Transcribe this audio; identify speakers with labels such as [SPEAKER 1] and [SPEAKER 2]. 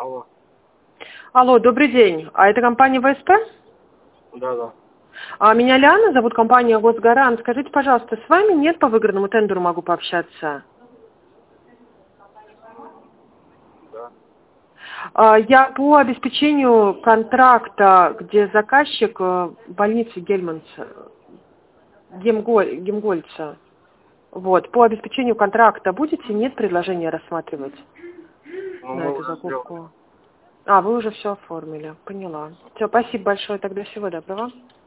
[SPEAKER 1] Алло.
[SPEAKER 2] Алло, добрый день. А это компания ВСП?
[SPEAKER 1] Да.
[SPEAKER 2] Меня Лиана зовут, компания Госгарант. Скажите, пожалуйста, с вами нет по выигранному тендеру могу пообщаться?
[SPEAKER 1] Да.
[SPEAKER 2] Я по обеспечению контракта, где заказчик больницы Гемгольца. Вот, по обеспечению контракта будете, нет предложения рассматривать
[SPEAKER 1] Ну,
[SPEAKER 2] на
[SPEAKER 1] мы
[SPEAKER 2] эту
[SPEAKER 1] уже сделали.
[SPEAKER 2] закупку? Вы уже все оформили, поняла. Все, спасибо большое, тогда всего доброго.